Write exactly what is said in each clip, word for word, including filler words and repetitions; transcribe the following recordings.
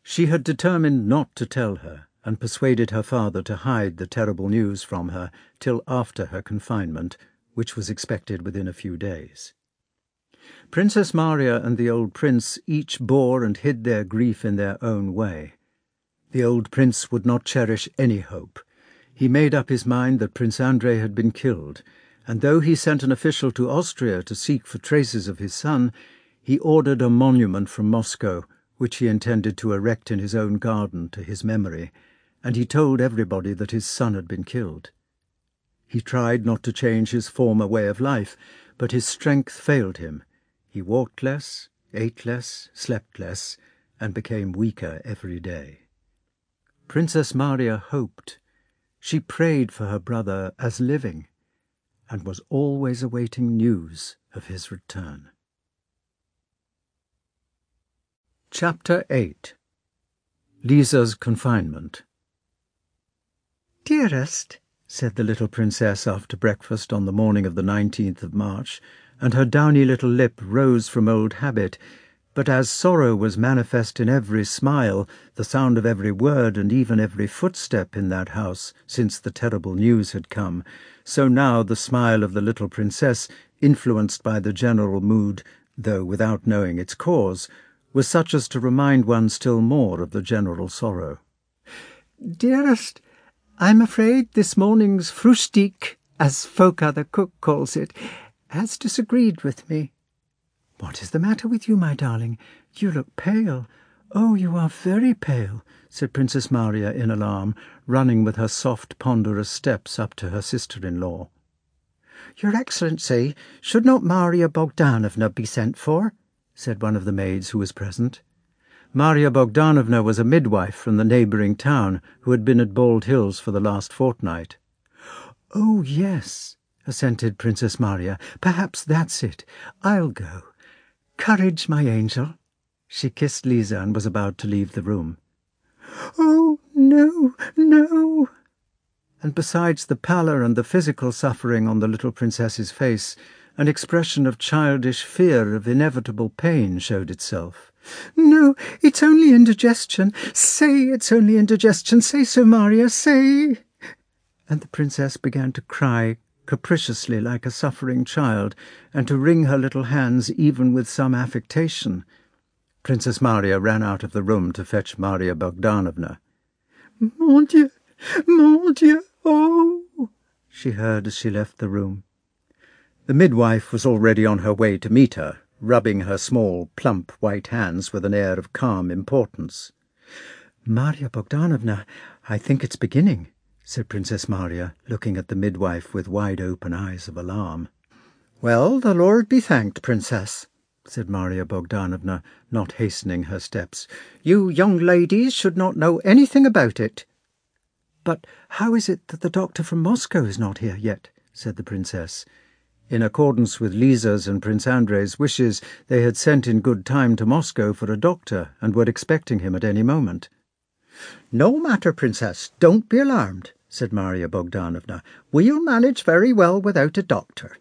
She had determined not to tell her, and persuaded her father to hide the terrible news from her till after her confinement, which was expected within a few days. Princess Maria and the old prince each bore and hid their grief in their own way. The old prince would not cherish any hope. He made up his mind that Prince Andrei had been killed, and though he sent an official to Austria to seek for traces of his son, he ordered a monument from Moscow, which he intended to erect in his own garden to his memory, and he told everybody that his son had been killed. He tried not to change his former way of life, but his strength failed him. He walked less, ate less, slept less, and became weaker every day. Princess Maria hoped. She prayed for her brother as living, and was always awaiting news of his return. Chapter eight. Lisa's Confinement. "Dearest," said the little princess after breakfast on the morning of the nineteenth of March, and her downy little lip rose from old habit, but as sorrow was manifest in every smile, the sound of every word, and even every footstep in that house since the terrible news had come, so now the smile of the little princess, influenced by the general mood, though without knowing its cause, was such as to remind one still more of the general sorrow. "Dearest, I'm afraid this morning's Frühstück, as Foka the cook calls it, has disagreed with me." "What is the matter with you, my darling? You look pale. Oh, you are very pale," said Princess Maria in alarm, running with her soft, ponderous steps up to her sister-in-law. "Your Excellency, should not Maria Bogdanovna be sent for?" said one of the maids who was present. Maria Bogdanovna was a midwife from the neighbouring town who had been at Bald Hills for the last fortnight. "Oh, yes," assented Princess Maria. "Perhaps that's it. I'll go. Courage, my angel." She kissed Lisa and was about to leave the room. "Oh, no, no." And besides the pallor and the physical suffering on the little princess's face, an expression of childish fear of inevitable pain showed itself. "No, it's only indigestion. Say it's only indigestion. Say so, Maria, say." And the princess began to cry capriciously like a suffering child, and to wring her little hands even with some affectation. Princess Maria ran out of the room to fetch Maria Bogdanovna. "Mon Dieu, mon Dieu, oh!" she heard as she left the room. The midwife was already on her way to meet her, rubbing her small, plump white hands with an air of calm importance. "Maria Bogdanovna, I think it's beginning," said Princess Maria, looking at the midwife with wide-open eyes of alarm. "Well, the Lord be thanked, Princess," said Maria Bogdanovna, not hastening her steps. "You young ladies should not know anything about it." "But how is it that the doctor from Moscow is not here yet?" said the princess. In accordance with Lisa's and Prince Andrei's wishes, they had sent in good time to Moscow for a doctor, and were expecting him at any moment. "No matter, Princess, don't be alarmed," said Maria Bogdanovna. "We'll manage very well without a doctor."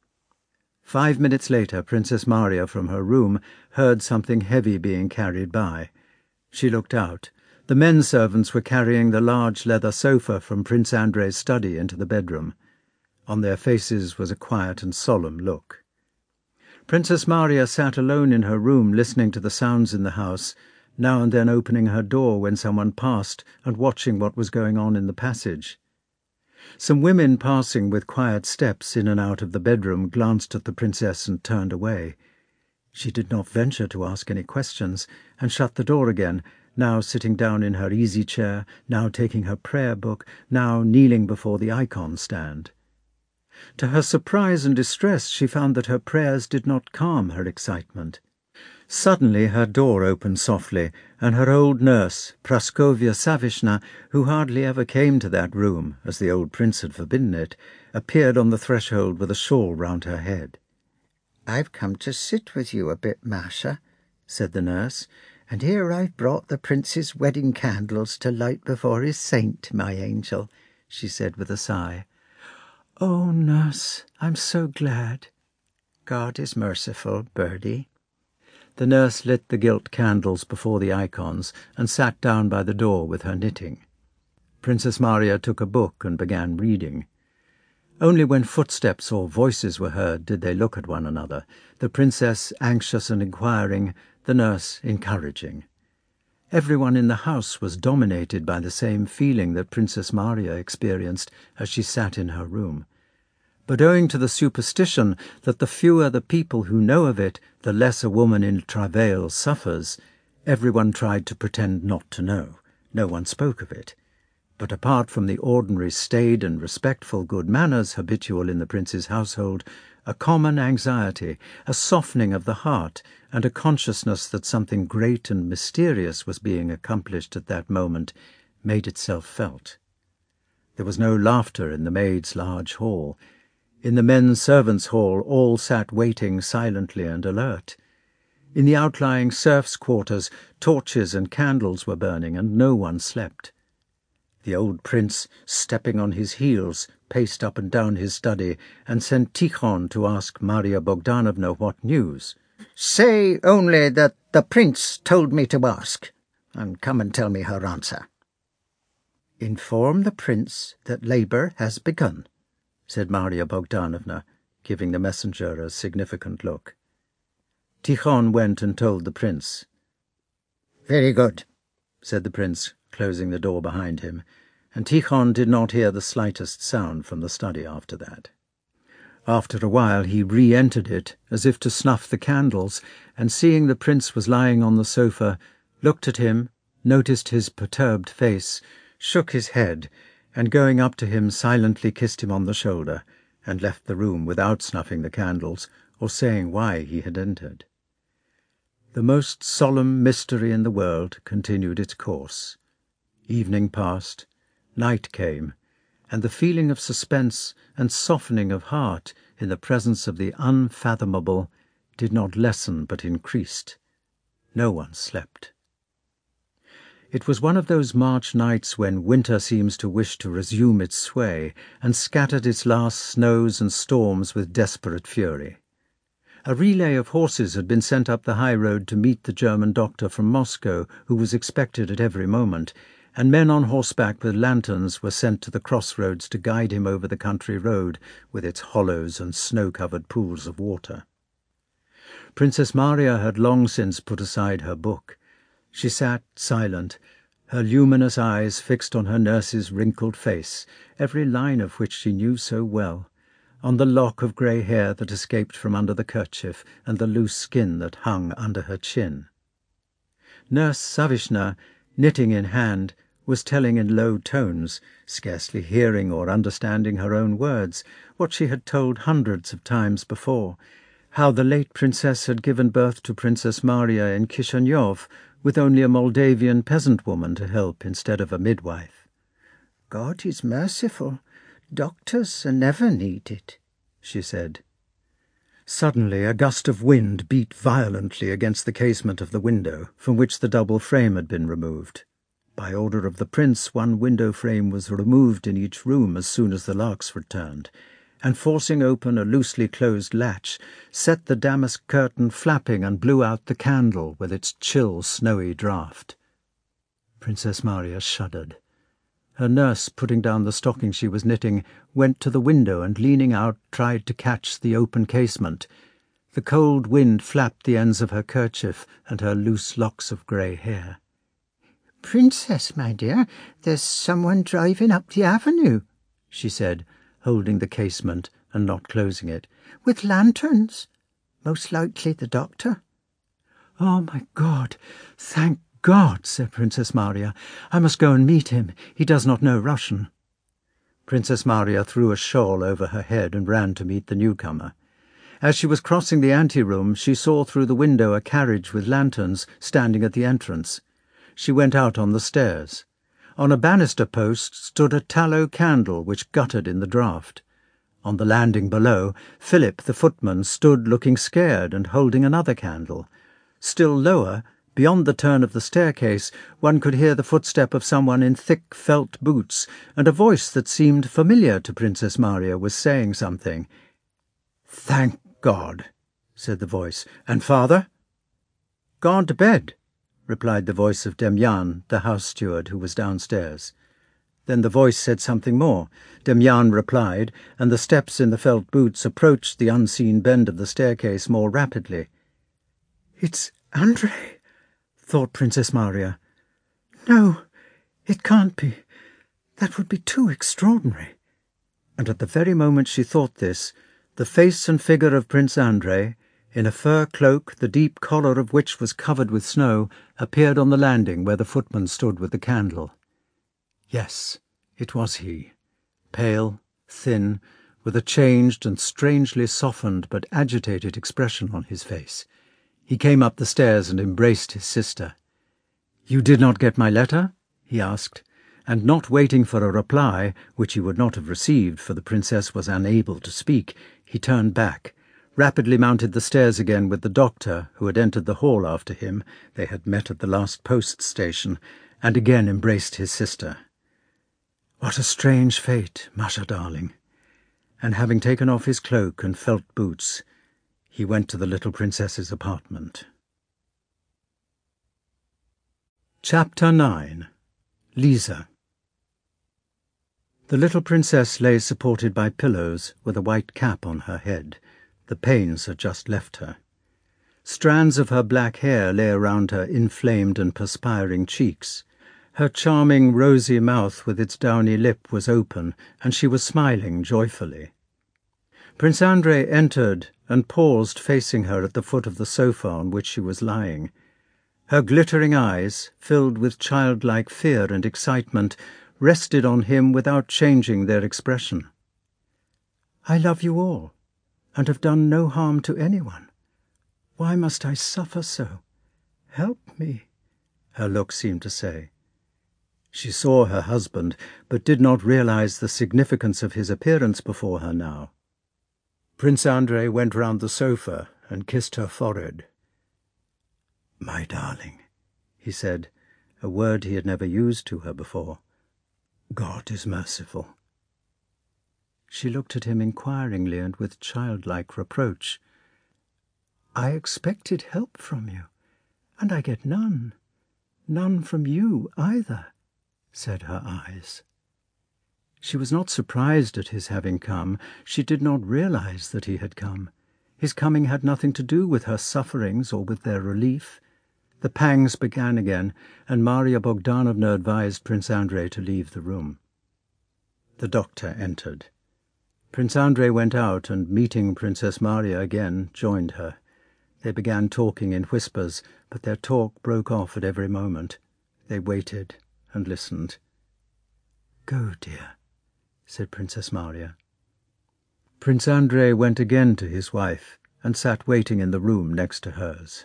Five minutes later, Princess Maria from her room heard something heavy being carried by. She looked out. The men servants were carrying the large leather sofa from Prince Andrei's study into the bedroom. On their faces was a quiet and solemn look. Princess Maria sat alone in her room, listening to the sounds in the house, now and then opening her door when someone passed and watching what was going on in the passage. Some women passing with quiet steps in and out of the bedroom glanced at the princess and turned away. She did not venture to ask any questions, and shut the door again, now sitting down in her easy-chair, now taking her prayer-book, now kneeling before the icon stand. To her surprise and distress, she found that her prayers did not calm her excitement. Suddenly her door opened softly, and her old nurse, Praskovya Savishna, who hardly ever came to that room, as the old prince had forbidden it, appeared on the threshold with a shawl round her head. "I've come to sit with you a bit, Masha," said the nurse, "and here I've brought the prince's wedding candles to light before his saint, my angel," she said with a sigh. "Oh, nurse, I'm so glad." "God is merciful, birdie." The nurse lit the gilt candles before the icons and sat down by the door with her knitting. Princess Maria took a book and began reading. Only when footsteps or voices were heard did they look at one another, the princess anxious and inquiring, the nurse encouraging. Everyone in the house was dominated by the same feeling that Princess Maria experienced as she sat in her room. But owing to the superstition that the fewer the people who know of it, the less a woman in travail suffers, everyone tried to pretend not to know. No one spoke of it. But apart from the ordinary staid and respectful good manners habitual in the prince's household, a common anxiety, a softening of the heart, and a consciousness that something great and mysterious was being accomplished at that moment made itself felt. There was no laughter in the maids' large hall. In the men's servants' hall all sat waiting silently and alert. In the outlying serfs' quarters torches and candles were burning, and no one slept. The old prince, stepping on his heels, paced up and down his study and sent Tikhon to ask Maria Bogdanovna what news. "Say only that the prince told me to ask, and come and tell me her answer." "Inform the prince that labour has begun," said Maria Bogdanovna, giving the messenger a significant look. Tikhon went and told the prince. "Very good," said the prince, closing the door behind him, and Tikhon did not hear the slightest sound from the study after that. After a while he re-entered it, as if to snuff the candles, and seeing the prince was lying on the sofa, looked at him, noticed his perturbed face, shook his head, and going up to him silently kissed him on the shoulder, and left the room without snuffing the candles or saying why he had entered. The most solemn mystery in the world continued its course. Evening passed, night came, and the feeling of suspense and softening of heart in the presence of the unfathomable did not lessen but increased. No one slept. It was one of those March nights when winter seems to wish to resume its sway, and scattered its last snows and storms with desperate fury. A relay of horses had been sent up the high road to meet the German doctor from Moscow, who was expected at every moment, and men on horseback with lanterns were sent to the crossroads to guide him over the country road with its hollows and snow-covered pools of water. Princess Maria had long since put aside her book. She sat silent, her luminous eyes fixed on her nurse's wrinkled face, every line of which she knew so well, on the lock of grey hair that escaped from under the kerchief and the loose skin that hung under her chin. Nurse Savishna, knitting in hand, was telling in low tones, scarcely hearing or understanding her own words, what she had told hundreds of times before, how the late princess had given birth to Princess Maria in Kishinev, with only a Moldavian peasant woman to help instead of a midwife. "God is merciful. Doctors are never needed," she said. Suddenly a gust of wind beat violently against the casement of the window, from which the double frame had been removed. By order of the prince, one window frame was removed in each room as soon as the larks returned, and forcing open a loosely closed latch, set the damask curtain flapping and blew out the candle with its chill, snowy draught. Princess Maria shuddered. Her nurse, putting down the stocking she was knitting, went to the window and, leaning out, tried to catch the open casement. The cold wind flapped the ends of her kerchief and her loose locks of grey hair. "Princess, my dear, there's someone driving up the avenue," she said, holding the casement and not closing it, "with lanterns. Most likely the doctor." "Oh, my God! Thank God!" said Princess Maria. "I must go and meet him. He does not know Russian." Princess Maria threw a shawl over her head and ran to meet the newcomer. As she was crossing the anteroom, she saw through the window a carriage with lanterns standing at the entrance. She went out on the stairs. On a banister post stood a tallow candle which guttered in the draught. On the landing below, Philip, the footman, stood looking scared and holding another candle. Still lower, beyond the turn of the staircase, one could hear the footstep of someone in thick felt boots, and a voice that seemed familiar to Princess Maria was saying something. "Thank God," said the voice. "And father?" "Gone to bed," replied the voice of Demyan, the house steward, who was downstairs. Then the voice said something more. Demyan replied, and the steps in the felt boots approached the unseen bend of the staircase more rapidly. "It's Andrei," thought Princess Maria. "No, it can't be. That would be too extraordinary." And at the very moment she thought this, the face and figure of Prince Andrei, in a fur cloak the deep collar of which was covered with snow, appeared on the landing where the footman stood with the candle. Yes, it was he, pale, thin, with a changed and strangely softened but agitated expression on his face. He came up the stairs and embraced his sister. "You did not get my letter?" he asked, and not waiting for a reply, which he would not have received, for the princess was unable to speak, he turned back, rapidly mounted the stairs again with the doctor, who had entered the hall after him, they had met at the last post station, and again embraced his sister. What a strange fate, Masha darling. And having taken off his cloak and felt boots, he went to the little princess's apartment. Chapter nine. Lisa. The little princess lay supported by pillows, with a white cap on her head. The pains had just left her. Strands of her black hair lay around her inflamed and perspiring cheeks. Her charming rosy mouth with its downy lip was open, and she was smiling joyfully. Prince Andrei entered and paused facing her at the foot of the sofa on which she was lying. Her glittering eyes, filled with childlike fear and excitement, rested on him without changing their expression. "I love you all, and have done no harm to anyone. Why must I suffer so? Help me," her look seemed to say. She saw her husband, but did not realize the significance of his appearance before her now. Prince Andrei went round the sofa and kissed her forehead. "My darling," he said, a word he had never used to her before. "God is merciful." She looked at him inquiringly and with childlike reproach. "I expected help from you, and I get none. None from you either," said her eyes. She was not surprised at his having come. She did not realize that he had come. His coming had nothing to do with her sufferings or with their relief. The pangs began again, and Maria Bogdanovna advised Prince Andrei to leave the room. The doctor entered. Prince Andrei went out, and meeting Princess Maria again, joined her. They began talking in whispers, but their talk broke off at every moment. They waited and listened. "Go, dear," said Princess Maria. Prince Andrei went again to his wife and sat waiting in the room next to hers.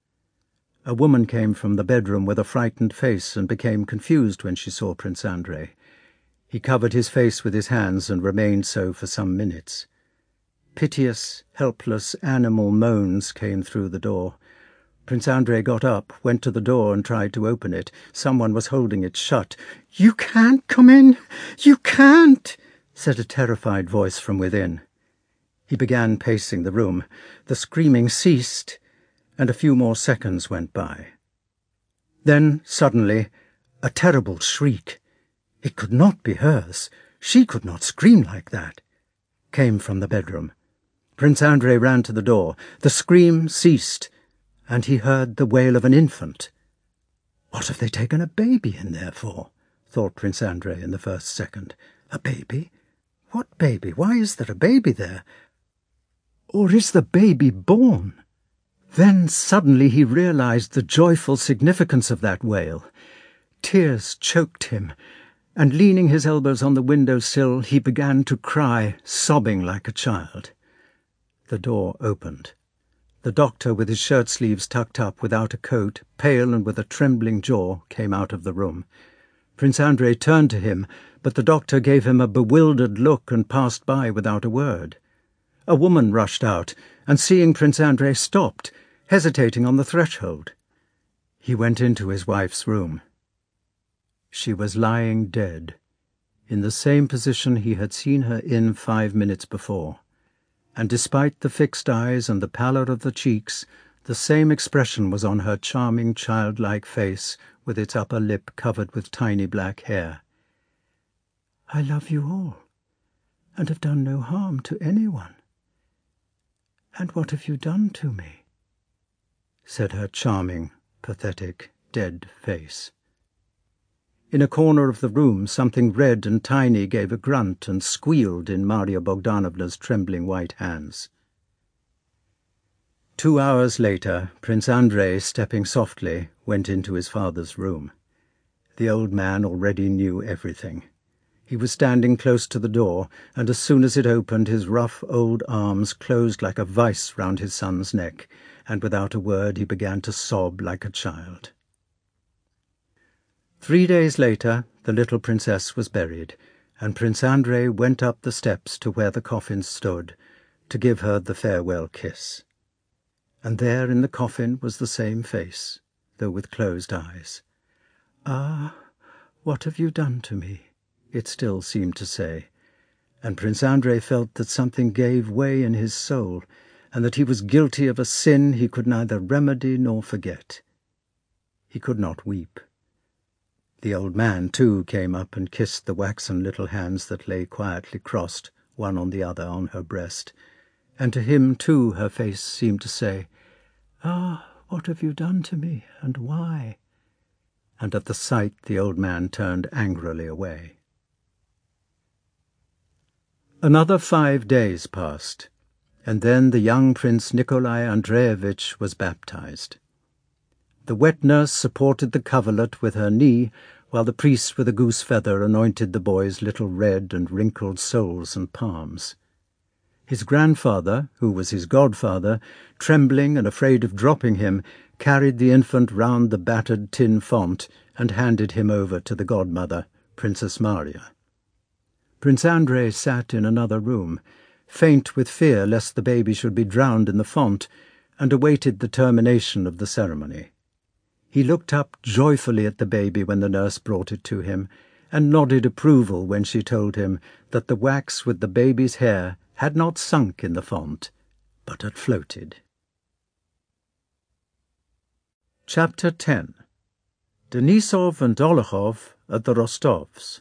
A woman came from the bedroom with a frightened face and became confused when she saw Prince Andrei. He covered his face with his hands and remained so for some minutes. Piteous, helpless, animal moans came through the door. Prince Andrei got up, went to the door and tried to open it. Someone was holding it shut. "You can't come in! You can't!" said a terrified voice from within. He began pacing the room. The screaming ceased, and a few more seconds went by. Then, suddenly, a terrible shriek, it could not be hers, she could not scream like that, came from the bedroom. Prince Andrei ran to the door. The scream ceased, and he heard the wail of an infant. "What have they taken a baby in there for?" thought Prince Andrei in the first second. "A baby? What baby? Why is there a baby there? Or is the baby born?" Then suddenly he realized the joyful significance of that wail. Tears choked him, and leaning his elbows on the window-sill, he began to cry, sobbing like a child. The door opened. The doctor, with his shirt-sleeves tucked up, without a coat, pale and with a trembling jaw, came out of the room. Prince Andrei turned to him, but the doctor gave him a bewildered look and passed by without a word. A woman rushed out, and seeing Prince Andrei stopped, hesitating on the threshold. He went into his wife's room. She was lying dead, in the same position he had seen her in five minutes before, and despite the fixed eyes and the pallor of the cheeks, The same expression was on her charming childlike face, with its upper lip covered with tiny black hair. "I love you all, and have done no harm to anyone. And what have you done to me?" said her charming, pathetic, dead face. In a corner of the room something red and tiny gave a grunt and squealed in Maria Bogdanovna's trembling white hands. Two hours later, Prince Andrei, stepping softly, went into his father's room. The old man already knew everything. He was standing close to the door, and as soon as it opened, his rough old arms closed like a vice round his son's neck, and without a word he began to sob like a child. Three days later, the little princess was buried, and Prince Andrei went up the steps to where the coffin stood, to give her the farewell kiss. And there in the coffin was the same face, though with closed eyes. "Ah, what have you done to me?" it still seemed to say, and Prince Andrei felt that something gave way in his soul, and that he was guilty of a sin he could neither remedy nor forget. He could not weep. The old man, too, came up and kissed the waxen little hands that lay quietly crossed, one on the other, on her breast, and to him, too, her face seemed to say, "Ah, what have you done to me, and why?" And at the sight the old man turned angrily away. Another five days passed, and then the young Prince Nikolai Andreevich was baptized. The wet nurse supported the coverlet with her knee, while the priest with a goose feather anointed the boy's little red and wrinkled soles and palms. His grandfather, who was his godfather, trembling and afraid of dropping him, carried the infant round the battered tin font and handed him over to the godmother, Princess Maria. Prince Andrei sat in another room, faint with fear lest the baby should be drowned in the font, and awaited the termination of the ceremony. He looked up joyfully at the baby when the nurse brought it to him, and nodded approval when she told him that the wax with the baby's hair had not sunk in the font, but had floated. Chapter ten. Denisov and Dolokhov at the Rostovs.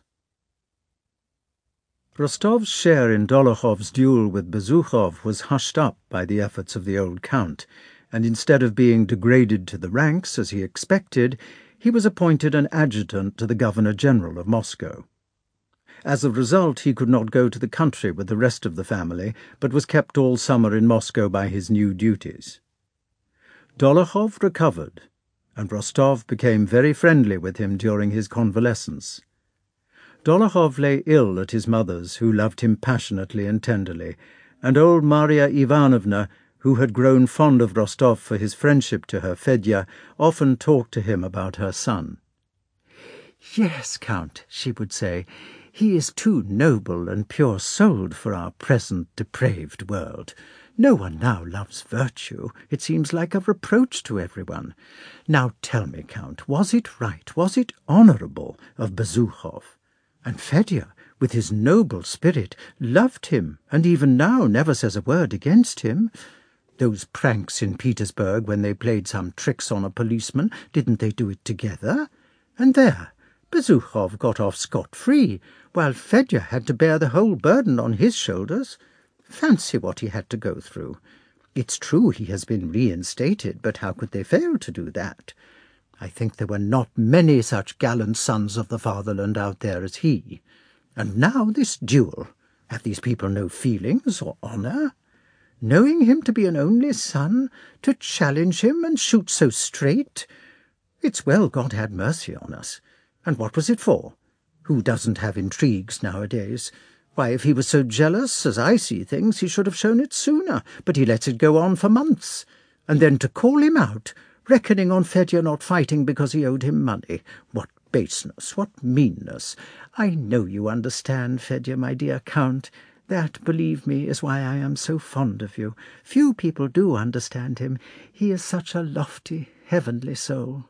Rostov's share in Dolokhov's duel with Bezukhov was hushed up by the efforts of the old count, and instead of being degraded to the ranks, as he expected, he was appointed an adjutant to the Governor-General of Moscow. As a result, he could not go to the country with the rest of the family, but was kept all summer in Moscow by his new duties. Dolokhov recovered, and Rostov became very friendly with him during his convalescence. Dolokhov lay ill at his mother's, who loved him passionately and tenderly, and old Maria Ivanovna, who had grown fond of Rostov for his friendship to her Fedya, often talked to him about her son. "Yes, Count," she would say, "he is too noble and pure-souled for our present depraved world. No one now loves virtue. It seems like a reproach to everyone. Now tell me, Count, was it right, was it honourable of Bezukhov? And Fedya, with his noble spirit, loved him, and even now never says a word against him. Those pranks in Petersburg when they played some tricks on a policeman, didn't they do it together? And there, Bezukhov got off scot-free, while Fedya had to bear the whole burden on his shoulders. Fancy what he had to go through. It's true he has been reinstated, but how could they fail to do that? I think there were not many such gallant sons of the fatherland out there as he. And now this duel. Have these people no feelings or honour? Knowing him to be an only son, to challenge him and shoot so straight? It's well God had mercy on us. And what was it for? Who doesn't have intrigues nowadays? Why, if he was so jealous, as I see things, he should have shown it sooner, but he lets it go on for months. And then to call him out, reckoning on Fedya not fighting because he owed him money. What baseness, what meanness! I know you understand, Fedya, my dear Count. That, believe me, is why I am so fond of you. Few people do understand him. He is such a lofty, heavenly soul."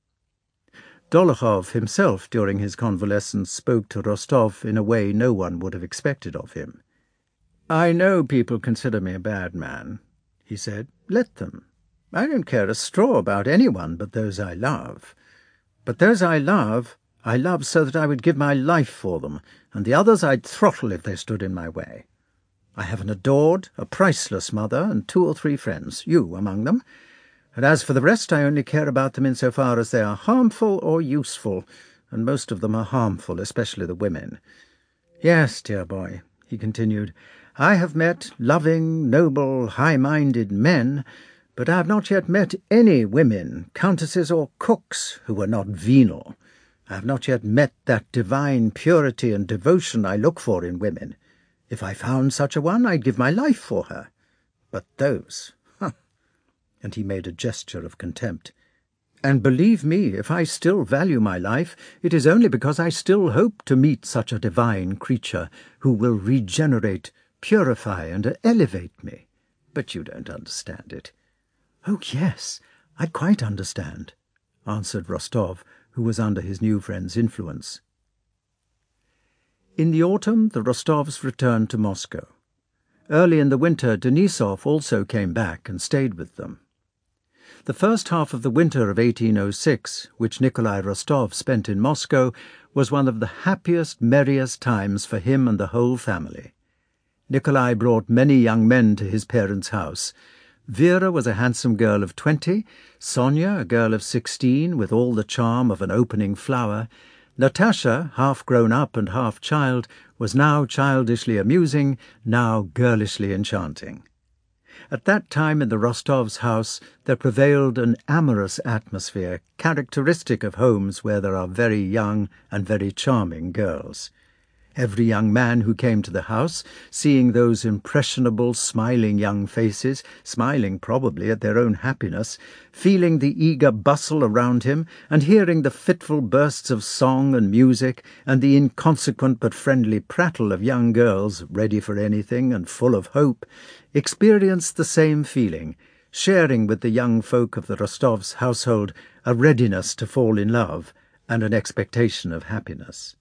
Dolokhov himself, during his convalescence, spoke to Rostov in a way no one would have expected of him. "I know people consider me a bad man," he said. "Let them. I don't care a straw about anyone but those I love. But those I love, I love so that I would give my life for them, and the others I'd throttle if they stood in my way. I have an adored, a priceless mother, and two or three friends, you among them. And as for the rest, I only care about them insofar as they are harmful or useful, and most of them are harmful, especially the women. Yes, dear boy, he continued, I have met loving, noble, high-minded men, but I have not yet met any women, countesses or cooks, who were not venal. I have not yet met that divine purity and devotion I look for in women. If I found such a one, I'd give my life for her. But those... Huh. And he made a gesture of contempt. And believe me, if I still value my life, it is only because I still hope to meet such a divine creature who will regenerate, purify, and elevate me. But you don't understand it. Oh, yes, I quite understand, answered Rostov, who was under his new friend's influence. In the autumn, the Rostovs returned to Moscow. Early in the winter, Denisov also came back and stayed with them. The first half of the winter of eighteen oh six, which Nikolai Rostov spent in Moscow, was one of the happiest, merriest times for him and the whole family. Nikolai brought many young men to his parents' house. Vera was a handsome girl of twenty, Sonia a girl of sixteen with all the charm of an opening flower. Natasha, half grown up and half child, was now childishly amusing, now girlishly enchanting. At that time in the Rostovs' house there prevailed an amorous atmosphere characteristic of homes where there are very young and very charming girls. Every young man who came to the house, seeing those impressionable, smiling young faces, smiling probably at their own happiness, feeling the eager bustle around him, and hearing the fitful bursts of song and music, and the inconsequent but friendly prattle of young girls, ready for anything and full of hope, experienced the same feeling, sharing with the young folk of the Rostovs' household a readiness to fall in love and an expectation of happiness.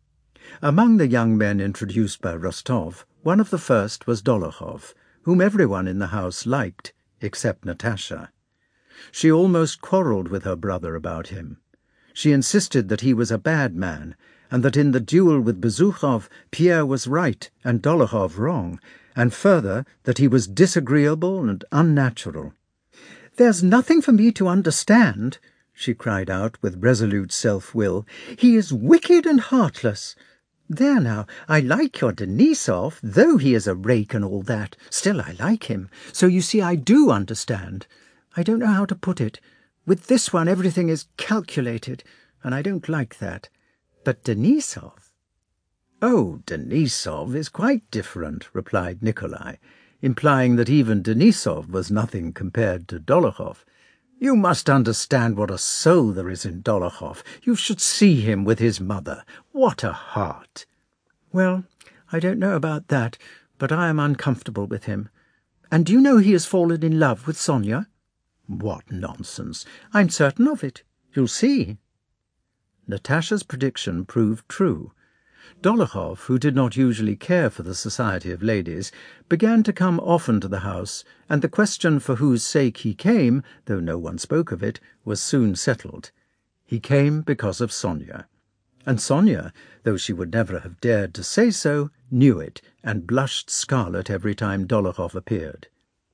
Among the young men introduced by Rostov, one of the first was Dolokhov, whom everyone in the house liked, except Natasha. She almost quarrelled with her brother about him. She insisted that he was a bad man, and that in the duel with Bezukhov, Pierre was right and Dolokhov wrong, and further, that he was disagreeable and unnatural. "There's nothing for me to understand," she cried out with resolute self-will. "He is wicked and heartless. There now, I like your Denisov, though he is a rake and all that. Still I like him. So you see I do understand. I don't know how to put it. With this one everything is calculated, and I don't like that. But Denisov—" "Oh, Denisov is quite different," replied Nikolai, implying that even Denisov was nothing compared to Dolokhov. "You must understand what a soul there is in Dolokhov. You should see him with his mother. What a heart!" "Well, I don't know about that, but I am uncomfortable with him. And do you know he has fallen in love with Sonia?" "What nonsense! I'm certain of it. You'll see." Natasha's prediction proved true. Dolokhov, who did not usually care for the society of ladies, began to come often to the house, and the question for whose sake he came, though no one spoke of it, was soon settled. He came because of Sonia. And Sonia, though she would never have dared to say so, knew it, and blushed scarlet every time Dolokhov appeared.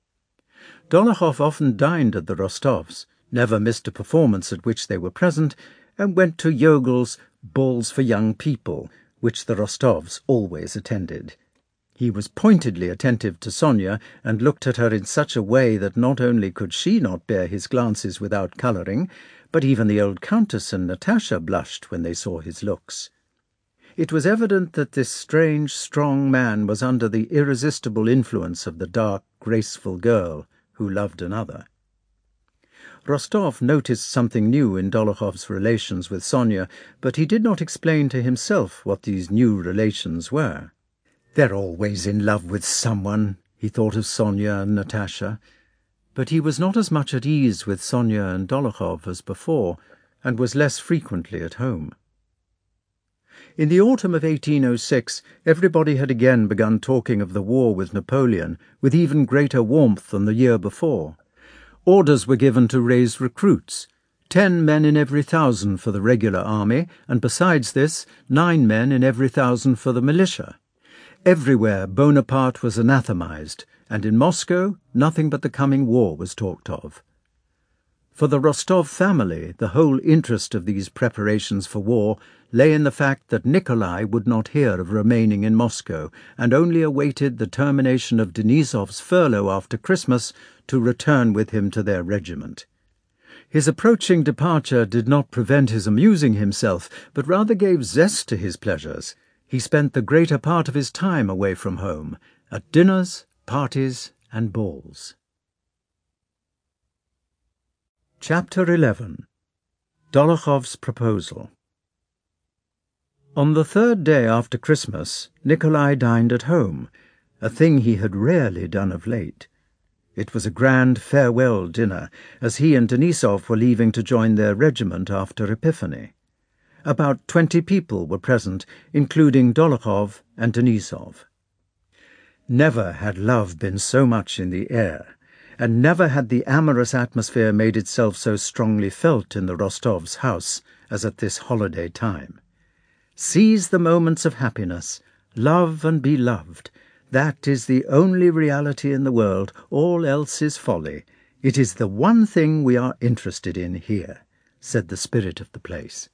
Dolokhov often dined at the Rostovs, never missed a performance at which they were present, and went to Yogol's balls for young people, which the Rostovs always attended. He was pointedly attentive to Sonia, and looked at her in such a way that not only could she not bear his glances without colouring, but even the old Countess and Natasha blushed when they saw his looks. It was evident that this strange, strong man was under the irresistible influence of the dark, graceful girl who loved another. Rostov noticed something new in Dolokhov's relations with Sonia, but he did not explain to himself what these new relations were. "They're always in love with someone," he thought of Sonia and Natasha. But he was not as much at ease with Sonia and Dolokhov as before, and was less frequently at home. In the autumn of eighteen oh six, everybody had again begun talking of the war with Napoleon, with even greater warmth than the year before. Orders were given to raise recruits, ten men in every thousand for the regular army, and besides this, nine men in every thousand for the militia. Everywhere Bonaparte was anathematized, and in Moscow nothing but the coming war was talked of. For the Rostov family, the whole interest of these preparations for war lay in the fact that Nikolai would not hear of remaining in Moscow, and only awaited the termination of Denisov's furlough after Christmas to return with him to their regiment. His approaching departure did not prevent his amusing himself, but rather gave zest to his pleasures. He spent the greater part of his time away from home, at dinners, parties, and balls. Chapter eleven. Dolokhov's Proposal. On the third day after Christmas, Nikolai dined at home, a thing he had rarely done of late. It was a grand farewell dinner, as he and Denisov were leaving to join their regiment after Epiphany. About twenty people were present, including Dolokhov and Denisov. Never had love been so much in the air, and never had the amorous atmosphere made itself so strongly felt in the Rostovs' house as at this holiday time. Seize the moments of happiness, love and be loved. That is the only reality in the world, all else is folly. It is the one thing we are interested in here, said the spirit of the place.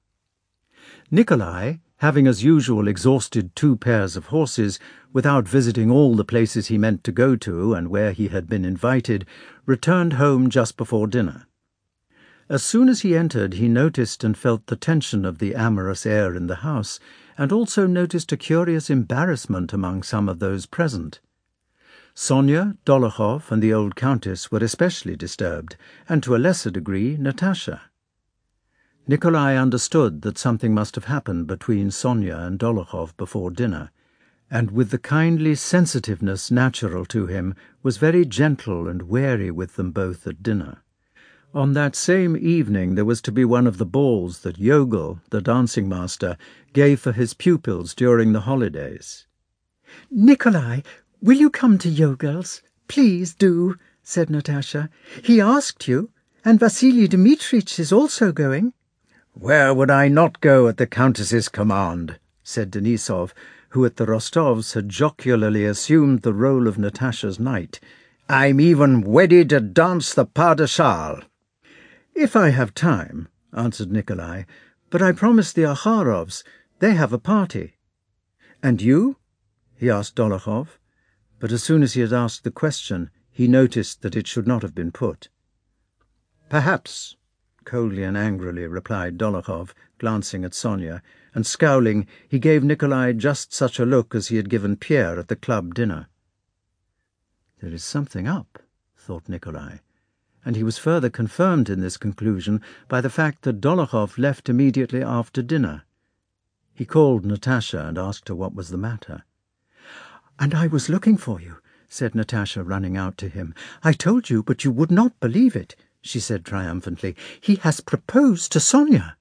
Nikolai, having as usual exhausted two pairs of horses, without visiting all the places he meant to go to and where he had been invited, returned home just before dinner. As soon as he entered, he noticed and felt the tension of the amorous air in the house, and also noticed a curious embarrassment among some of those present. Sonia, Dolokhov, and the old countess were especially disturbed, and to a lesser degree Natasha. Nikolai understood that something must have happened between Sonia and Dolokhov before dinner, and with the kindly sensitiveness natural to him, was very gentle and wary with them both at dinner. On that same evening there was to be one of the balls that Yogel, the dancing master, gave for his pupils during the holidays. "Nikolai, will you come to Yogel's? Please do," said Natasha. "He asked you, and Vasily Dmitrich is also going." "Where would I not go at the Countess's command?" said Denisov, who at the Rostovs had jocularly assumed the role of Natasha's knight. "I'm even ready to dance the pas de châle." "If I have time," answered Nikolai, "but I promised the Akharovs. They have a party." "And you?" he asked Dolokhov, but as soon as he had asked the question, he noticed that it should not have been put. "Perhaps," coldly and angrily replied Dolokhov, glancing at Sonia, and scowling, he gave Nikolai just such a look as he had given Pierre at the club dinner. "There is something up," thought Nikolai, and he was further confirmed in this conclusion by the fact that Dolokhov left immediately after dinner. He called Natasha and asked her what was the matter. "And I was looking for you," said Natasha, running out to him. "I told you, but you would not believe it," she said triumphantly. "He has proposed to Sonia."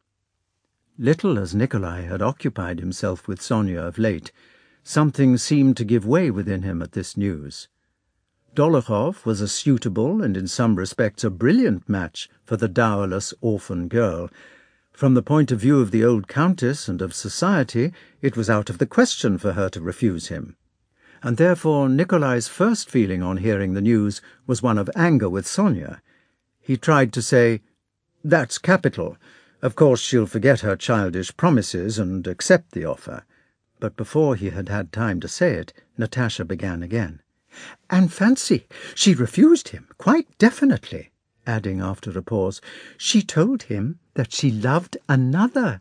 Little as Nikolai had occupied himself with Sonia of late, something seemed to give way within him at this news. Dolokhov was a suitable and in some respects a brilliant match for the dowerless orphan girl. From the point of view of the old countess and of society, it was out of the question for her to refuse him. And therefore Nikolai's first feeling on hearing the news was one of anger with Sonia. He tried to say, "That's capital. Of course she'll forget her childish promises and accept the offer." But before he had had time to say it, Natasha began again. "And fancy, she refused him, quite definitely," adding after a pause, "she told him that she loved another."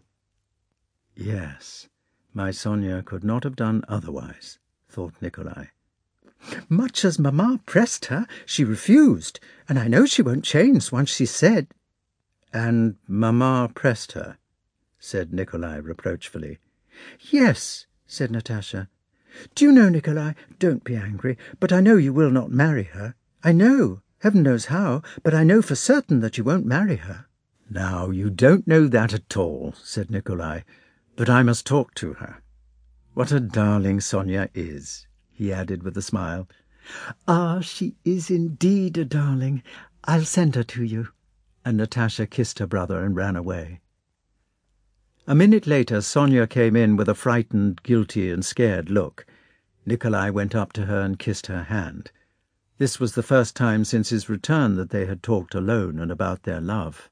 "Yes, my Sonia could not have done otherwise," thought Nikolai. "Much as Mamma pressed her, she refused, and I know she won't change once she's said." "And Mamma pressed her?" said Nikolai reproachfully. "Yes," said Natasha. "Do you know, Nikolai, don't be angry, but I know you will not marry her. I know, heaven knows how, but I know for certain that you won't marry her." "Now, you don't know that at all," said Nikolai, "but I must talk to her. What a darling Sonia is," he added with a smile. Ah, she is indeed a darling. I'll send her to you. And Natasha kissed her brother and ran away. A minute later Sonia came in with a frightened, guilty and scared look. Nikolai went up to her and kissed her hand. This was the first time since his return that they had talked alone and about their love.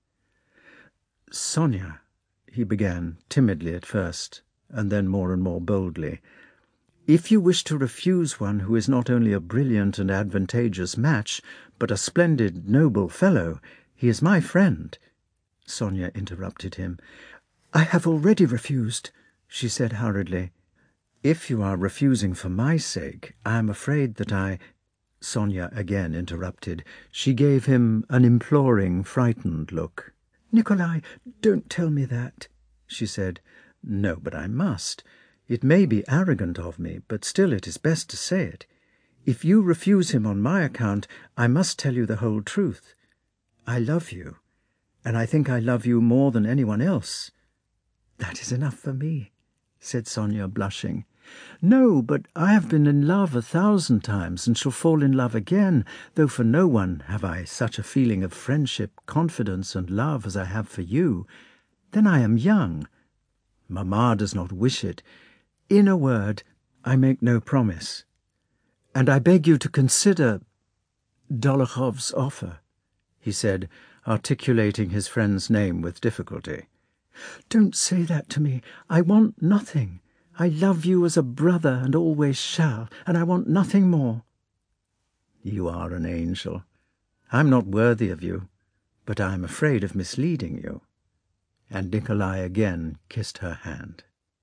"Sonia," he began, timidly at first, and then more and more boldly, "if you wish to refuse one who is not only a brilliant and advantageous match, but a splendid, noble fellow, he is my friend." Sonia interrupted him. "I have already refused," she said hurriedly. "If you are refusing for my sake, I am afraid that I—" Sonia again interrupted. She gave him an imploring, frightened look. "Nikolai, don't tell me that," she said. "No, but I must. It may be arrogant of me, but still it is best to say it. If you refuse him on my account, I must tell you the whole truth. I love you, and I think I love you more than anyone else." "That is enough for me," said Sonia, blushing. "No, but I have been in love a thousand times and shall fall in love again, though for no one have I such a feeling of friendship, confidence and love as I have for you. Then I am young. Mamma does not wish it. In a word, I make no promise. And I beg you to consider Dolokhov's offer," he said, articulating his friend's name with difficulty. "Don't say that to me. I want nothing. I love you as a brother and always shall, and I want nothing more." "You are an angel. I am not worthy of you, but I am afraid of misleading you." And Nikolai again kissed her hand.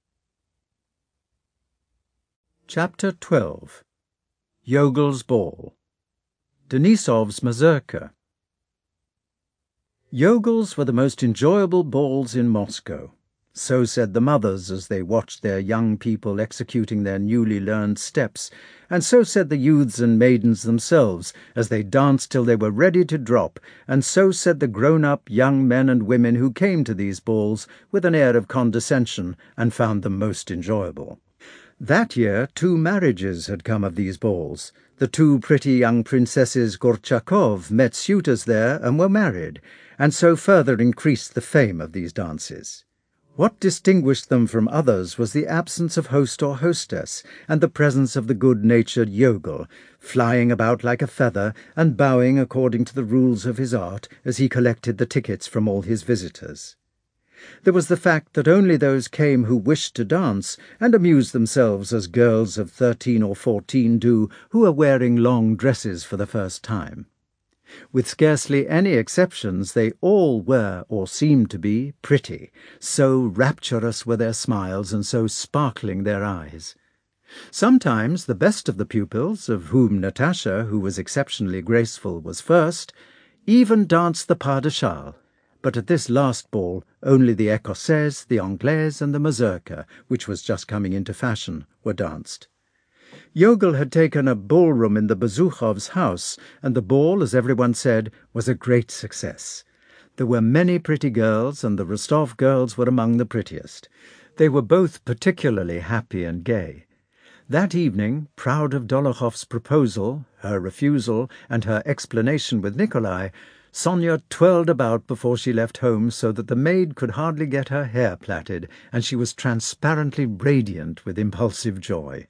Chapter twelve. Yogol's Ball. Denisov's mazurka. Yogels were the most enjoyable balls in Moscow. So said the mothers as they watched their young people executing their newly learned steps, and so said the youths and maidens themselves as they danced till they were ready to drop, and so said the grown-up young men and women who came to these balls with an air of condescension and found them most enjoyable. That year two marriages had come of these balls. The two pretty young princesses Gorchakov met suitors there and were married, and so further increased the fame of these dances. What distinguished them from others was the absence of host or hostess, and the presence of the good-natured Yogel, flying about like a feather and bowing according to the rules of his art as he collected the tickets from all his visitors. There was the fact that only those came who wished to dance and amuse themselves as girls of thirteen or fourteen do who are wearing long dresses for the first time. With scarcely any exceptions, they all were, or seemed to be, pretty, so rapturous were their smiles and so sparkling their eyes. Sometimes the best of the pupils, of whom Natasha, who was exceptionally graceful, was first, even danced the pas de châle, but at this last ball only the écossaise, the anglaise, and the mazurka, which was just coming into fashion, were danced. Yogel had taken a ballroom in the Bezukhovs' house, and the ball, as everyone said, was a great success. There were many pretty girls, and the Rostov girls were among the prettiest. They were both particularly happy and gay. That evening, proud of Dolokhov's proposal, her refusal, and her explanation with Nikolai, Sonia twirled about before she left home so that the maid could hardly get her hair plaited, and she was transparently radiant with impulsive joy.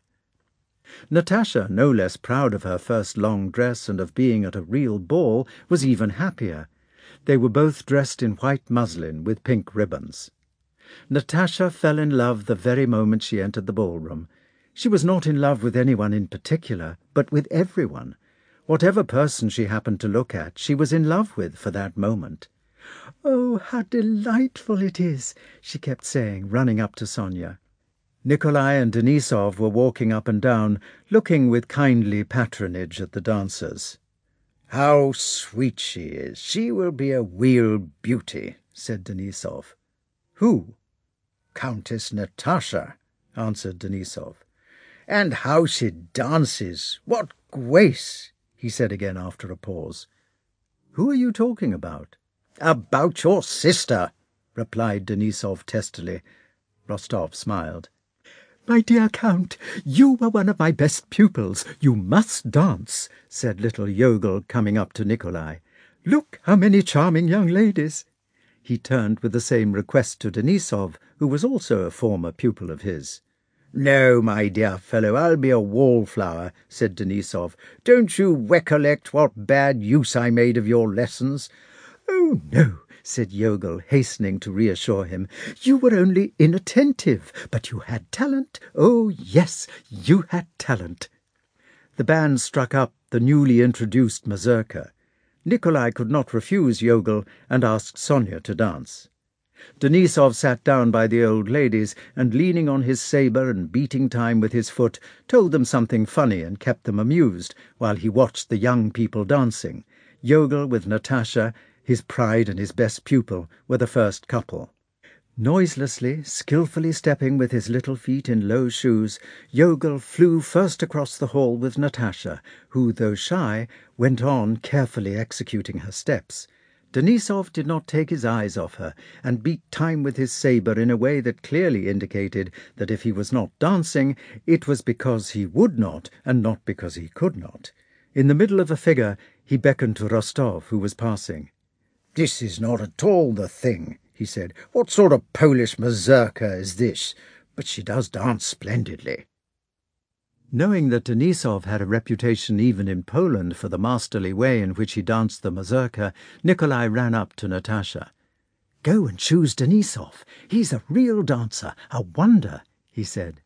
Natasha, no less proud of her first long dress and of being at a real ball, was even happier. They were both dressed in white muslin with pink ribbons. Natasha fell in love the very moment she entered the ballroom. She was not in love with anyone in particular, but with everyone. Whatever person she happened to look at, she was in love with for that moment. "Oh, how delightful it is," she kept saying, running up to Sonia. Nikolai and Denisov were walking up and down, looking with kindly patronage at the dancers. "How sweet she is! She will be a real beauty," said Denisov. "Who?" "Countess Natasha," answered Denisov. "And how she dances! What grace!" he said again after a pause. "Who are you talking about?" "About your sister," replied Denisov testily. Rostov smiled. "My dear Count, you are one of my best pupils. You must dance," said little Yogel, coming up to Nikolai. "Look how many charming young ladies." He turned with the same request to Denisov, who was also a former pupil of his. "No, my dear fellow, I'll be a wallflower," said Denisov. "Don't you recollect what bad use I made of your lessons?" "Oh, no," said Yogel, hastening to reassure him. "You were only inattentive, but you had talent. Oh, yes, you had talent." The band struck up the newly introduced mazurka. Nikolai could not refuse Yogel and asked Sonia to dance. Denisov sat down by the old ladies and, leaning on his sabre and beating time with his foot, told them something funny and kept them amused while he watched the young people dancing. Yogel with Natasha, his pride and his best pupil, were the first couple. Noiselessly, skilfully stepping with his little feet in low shoes, Yogel flew first across the hall with Natasha, who, though shy, went on carefully executing her steps. Denisov did not take his eyes off her, and beat time with his sabre in a way that clearly indicated that if he was not dancing, it was because he would not, and not because he could not. In the middle of a figure, he beckoned to Rostov, who was passing. "This is not at all the thing," he said. "What sort of Polish mazurka is this? But she does dance splendidly." Knowing that Denisov had a reputation even in Poland for the masterly way in which he danced the mazurka, Nikolai ran up to Natasha. "Go and choose Denisov. He's a real dancer, a wonder," he said.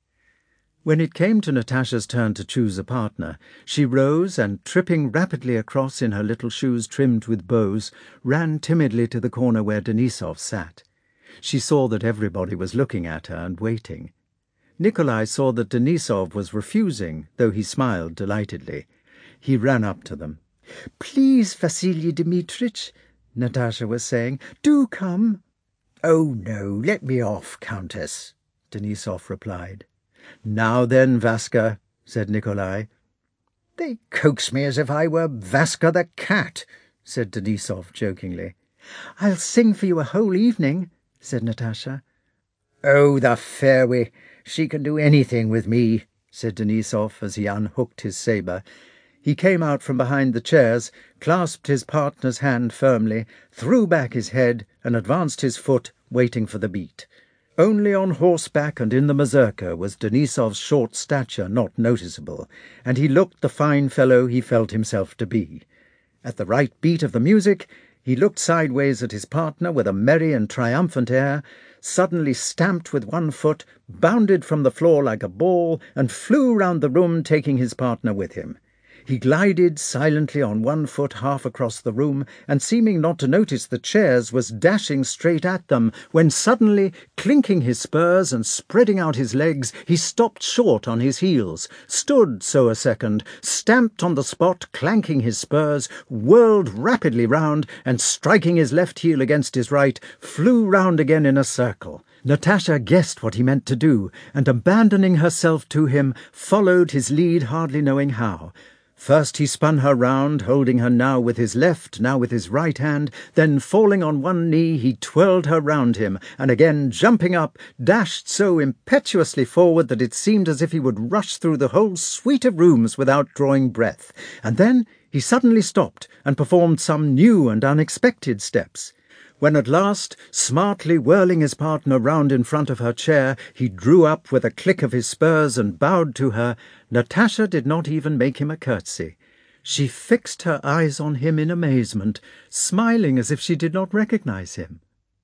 When it came to Natasha's turn to choose a partner, she rose and, tripping rapidly across in her little shoes trimmed with bows, ran timidly to the corner where Denisov sat. She saw that everybody was looking at her and waiting. Nikolai saw that Denisov was refusing, though he smiled delightedly. He ran up to them. "Please, Vasily Dmitritch," Natasha was saying, "do come." "Oh, no, let me off, Countess," Denisov replied. "Now then, Vaska," said Nikolai. "They coax me as if I were Vaska the cat," said Denisov jokingly. "I'll sing for you a whole evening," said Natasha. "Oh, the fairy! She can do anything with me," said Denisov as he unhooked his sabre. He came out from behind the chairs, clasped his partner's hand firmly, threw back his head, and advanced his foot, waiting for the beat. Only on horseback and in the mazurka was Denisov's short stature not noticeable, and he looked the fine fellow he felt himself to be. At the right beat of the music, he looked sideways at his partner with a merry and triumphant air, suddenly stamped with one foot, bounded from the floor like a ball, and flew round the room, taking his partner with him. He glided silently on one foot half across the room, and seeming not to notice the chairs, was dashing straight at them, when suddenly, clinking his spurs and spreading out his legs, he stopped short on his heels, stood so a second, stamped on the spot, clanking his spurs, whirled rapidly round, and striking his left heel against his right, flew round again in a circle. Natasha guessed what he meant to do, and abandoning herself to him, followed his lead, hardly knowing how. First he spun her round, holding her now with his left, now with his right hand, then falling on one knee, he twirled her round him, and again, jumping up, dashed so impetuously forward that it seemed as if he would rush through the whole suite of rooms without drawing breath. And then he suddenly stopped and performed some new and unexpected steps. When at last, smartly whirling his partner round in front of her chair, he drew up with a click of his spurs and bowed to her, Natasha did not even make him a curtsy. She fixed her eyes on him in amazement, smiling as if she did not recognize him.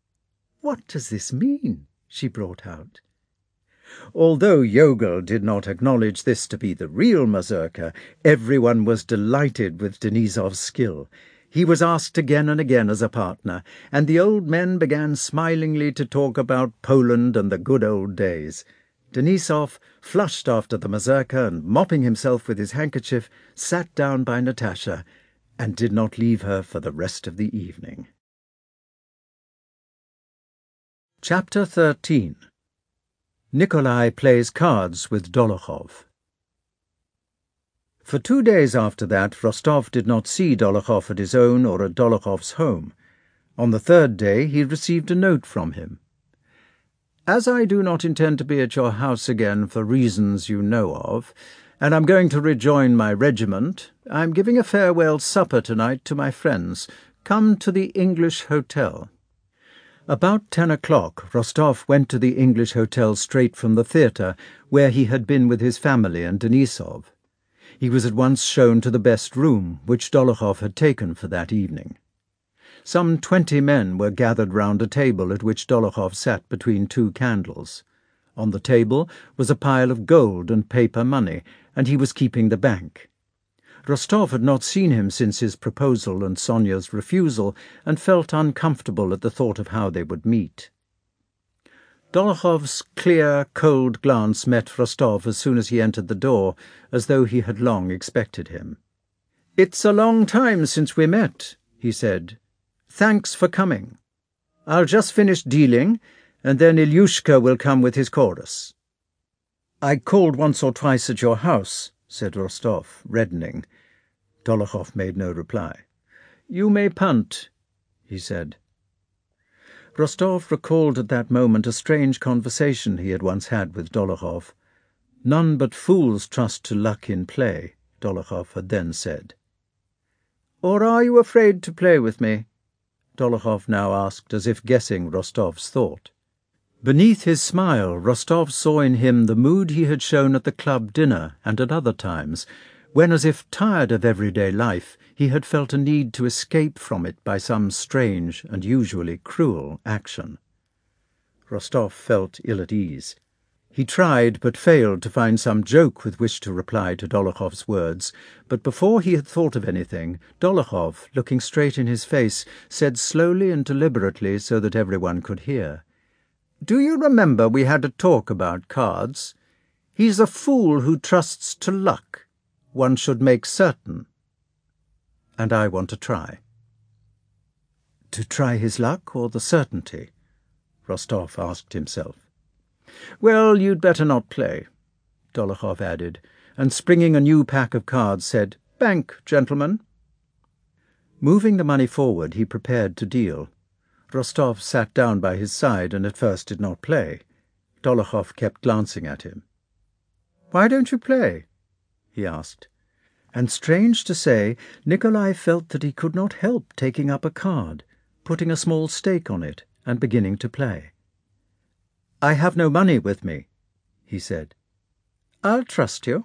"What does this mean?" she brought out. Although Yogel did not acknowledge this to be the real mazurka, everyone was delighted with Denisov's skill. He was asked again and again as a partner, and the old men began smilingly to talk about Poland and the good old days. Denisov, flushed after the mazurka and mopping himself with his handkerchief, sat down by Natasha and did not leave her for the rest of the evening. Chapter thirteen. Nikolai plays cards with Dolokhov. For two days after that, Rostov did not see Dolokhov at his own or at Dolokhov's home. On the third day he received a note from him. As I do not intend to be at your house again for reasons you know of, and I'm going to rejoin my regiment, I'm giving a farewell supper tonight to my friends. Come to the English Hotel." About ten o'clock, Rostov went to the English Hotel straight from the theatre, where he had been with his family and Denisov. He was at once shown to the best room, which Dolokhov had taken for that evening. Some twenty men were gathered round a table at which Dolokhov sat between two candles. On the table was a pile of gold and paper money, and he was keeping the bank. Rostov had not seen him since his proposal and Sonia's refusal, and felt uncomfortable at the thought of how they would meet. Dolokhov's clear, cold glance met Rostov as soon as he entered the door, as though he had long expected him. "It's a long time since we met," he said. "Thanks for coming. I'll just finish dealing, and then Ilyushka will come with his chorus." "I called once or twice at your house," said Rostov, reddening. Dolokhov made no reply. "You may punt," he said. Rostov recalled at that moment a strange conversation he had once had with Dolokhov. "None but fools trust to luck in play," Dolokhov had then said. "Or are you afraid to play with me?" Dolokhov now asked, as if guessing Rostov's thought. Beneath his smile, Rostov saw in him the mood he had shown at the club dinner and at other times, when, as if tired of everyday life, he had felt a need to escape from it by some strange and usually cruel action. Rostov felt ill at ease. He tried but failed to find some joke with which to reply to Dolokhov's words, but before he had thought of anything, Dolokhov, looking straight in his face, said slowly and deliberately so that everyone could hear, "Do you remember we had a talk about cards? He's a fool who trusts to luck. One should make certain. And I want to try." To try his luck or the certainty? Rostov asked himself. "Well, you'd better not play," Dolokhov added, and springing a new pack of cards said, "Bank, gentlemen." Moving the money forward, he prepared to deal. Rostov sat down by his side and at first did not play. Dolokhov kept glancing at him. "Why don't you play?" he asked. And strange to say, Nikolai felt that he could not help taking up a card, putting a small stake on it, and beginning to play. "I have no money with me," he said. "I'll trust you."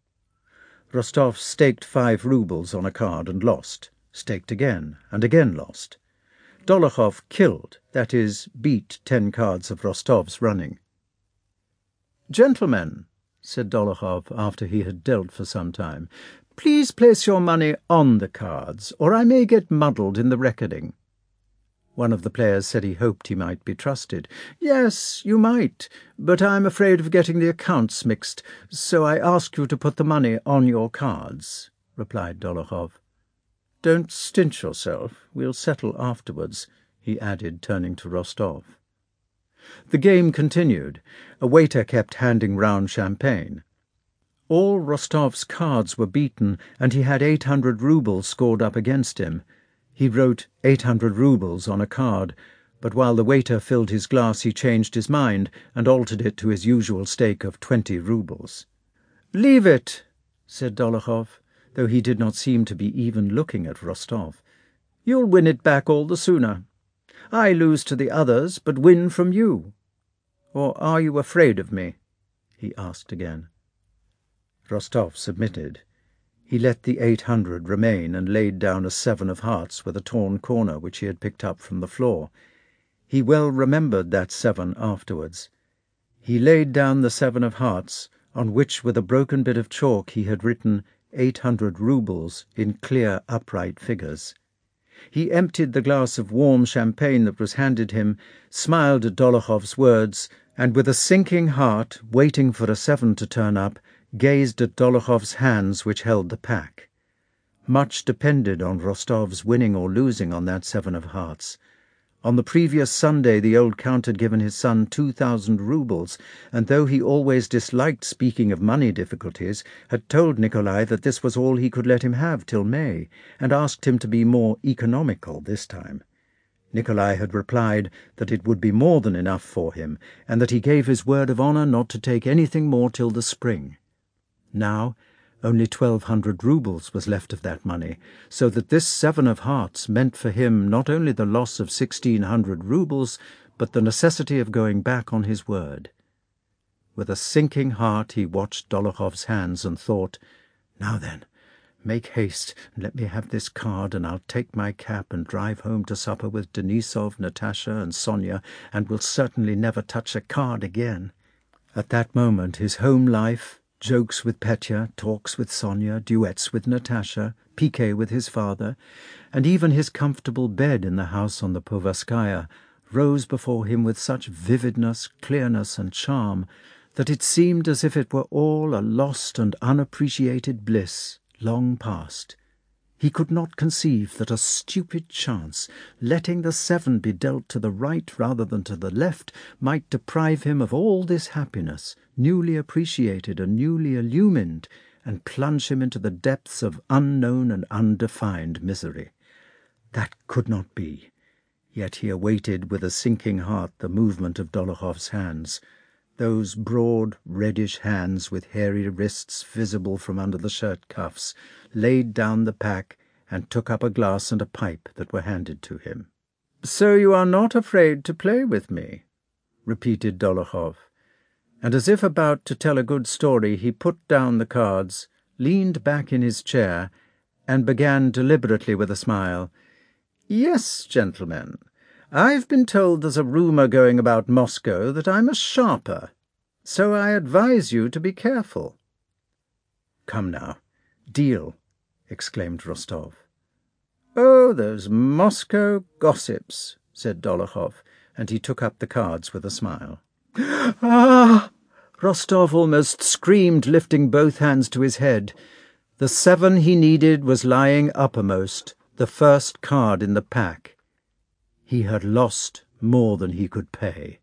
Rostov staked five roubles on a card and lost, staked again, and again lost. Dolokhov killed, that is, beat ten cards of Rostov's running. "Gentlemen," said Dolokhov after he had dealt for some time, "please place your money on the cards, or I may get muddled in the reckoning." One of the players said he hoped he might be trusted. "Yes, you might, but I'm afraid of getting the accounts mixed, so I ask you to put the money on your cards," replied Dolokhov. "Don't stint yourself. We'll settle afterwards," he added, turning to Rostov. The game continued. A waiter kept handing round champagne. All Rostov's cards were beaten, and he had eight hundred roubles scored up against him. He wrote eight hundred roubles on a card, but while the waiter filled his glass he changed his mind and altered it to his usual stake of twenty roubles. "Leave it," said Dolokhov, though he did not seem to be even looking at Rostov. "You'll win it back all the sooner. I lose to the others, but win from you. Or are you afraid of me?" he asked again. Rostov submitted. He let the eight hundred remain and laid down a seven of hearts with a torn corner which he had picked up from the floor. He well remembered that seven afterwards. He laid down the seven of hearts, on which with a broken bit of chalk he had written eight hundred roubles in clear upright figures. He emptied the glass of warm champagne that was handed him, smiled at Dolokhov's words, and with a sinking heart, waiting for a seven to turn up, gazed at Dolokhov's hands which held the pack. Much depended on Rostov's winning or losing on that seven of hearts. On the previous Sunday the old count had given his son two thousand roubles, and though he always disliked speaking of money difficulties, had told Nikolai that this was all he could let him have till May, and asked him to be more economical this time. Nikolai had replied that it would be more than enough for him, and that he gave his word of honour not to take anything more till the spring. Now only twelve hundred roubles was left of that money, so that this seven of hearts meant for him not only the loss of sixteen hundred roubles, but the necessity of going back on his word. With a sinking heart he watched Dolokhov's hands and thought, "Now then, make haste and let me have this card, and I'll take my cap and drive home to supper with Denisov, Natasha, and Sonia, and will certainly never touch a card again." At that moment his home life, jokes with Petya, talks with Sonia, duets with Natasha, piquet with his father, and even his comfortable bed in the house on the Povarskaya, rose before him with such vividness, clearness, and charm, that it seemed as if it were all a lost and unappreciated bliss, long past. He could not conceive that a stupid chance, letting the seven be dealt to the right rather than to the left, might deprive him of all this happiness, newly appreciated and newly illumined, and plunge him into the depths of unknown and undefined misery. That could not be. Yet he awaited with a sinking heart the movement of Dolokhov's hands, those broad, reddish hands with hairy wrists visible from under the shirt cuffs, laid down the pack and took up a glass and a pipe that were handed to him. "So you are not afraid to play with me?" repeated Dolokhov, and as if about to tell a good story he put down the cards, leaned back in his chair, and began deliberately with a smile, "Yes, gentlemen, I've been told there's a rumour going about Moscow that I'm a sharper, so I advise you to be careful." "Come now, deal," exclaimed Rostov. "Oh, those Moscow gossips," said Dolokhov, and he took up the cards with a smile. "Ah!" Rostov almost screamed, lifting both hands to his head. The seven he needed was lying uppermost, the first card in the pack. He had lost more than he could pay.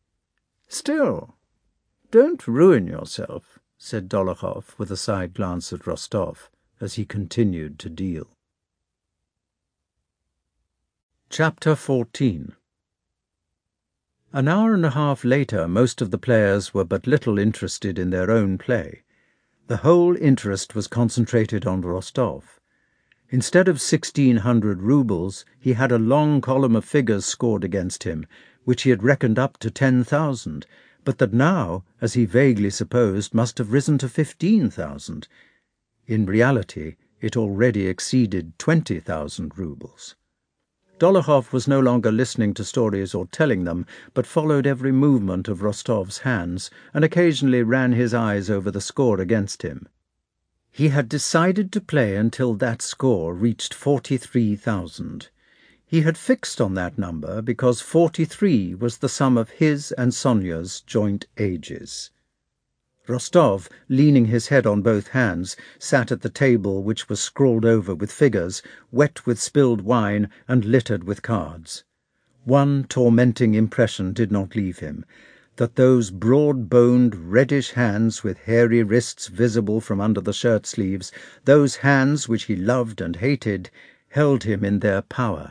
"Still, don't ruin yourself," said Dolokhov with a side glance at Rostov, as he continued to deal. Chapter fourteen. An hour and a half later most of the players were but little interested in their own play. The whole interest was concentrated on Rostov. Instead of sixteen hundred roubles, he had a long column of figures scored against him, which he had reckoned up to ten thousand, but that now, as he vaguely supposed, must have risen to fifteen thousand. In reality, it already exceeded twenty thousand roubles. Dolokhov was no longer listening to stories or telling them, but followed every movement of Rostov's hands, and occasionally ran his eyes over the score against him. He had decided to play until that score reached forty-three thousand. He had fixed on that number because forty-three was the sum of his and Sonia's joint ages. Rostov, leaning his head on both hands, sat at the table which was scrawled over with figures, wet with spilled wine and littered with cards. One tormenting impression did not leave him, that those broad-boned, reddish hands with hairy wrists visible from under the shirt-sleeves, those hands which he loved and hated, held him in their power.